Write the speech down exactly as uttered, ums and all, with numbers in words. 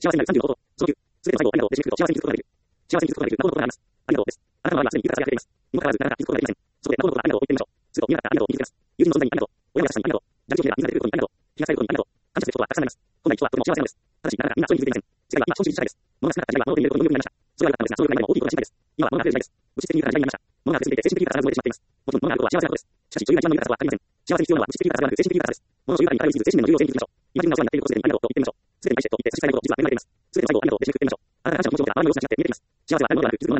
幸せになるさんじゅうのこと。そのきゅう、すべての最後をありがとうで締めくくると幸せに気づくことができる。幸せに気づくことができる。なことのことがあります。ありがとうです。あなたの周りはすでにいくつかやっています。にもかかわず、なかなか気づくことができません。そこで、なことのことがありがとうを言ってみましょう。すると、見なかったありがとうを言い続けます。友人の存在にありがとう。親や優しさにありがとう。蛇口を見れば水が出てくることにありがとう。気がつかれることにありがとう。感謝することはたくさんあります。本来人はとても幸せなのです。ただし、なかなかみんなそれに気づいていません。世界は今、資本主義社会です。物が少なかった時代は物を手に入れることに無理になりました。それがあったのですが、そのよりも大きいことが心配です。今は物が増える時代です。物質的に豊かな時代になりました。物が増えすぎて精神的に豊かさが埋もれてしまっています。もちろん物があることは幸せなことです。しかし、所有が一番の豊かさはありません。幸せに必要なのは物質的豊かさではなく精神的豊かさです。物の所有がに頼りすぎず精神面の重要性に気づきましょう。今自分がお世話になっていることすでにありがとうと言ってみましょう。すべてに対してと言って差し支えないこと実は恵まれています。すべての最後をありがとうで締めくくってみましょう。あなたが感謝の気持ちを持てば、周りの様子が違って見えてきます。幸せはあるものではなく気づく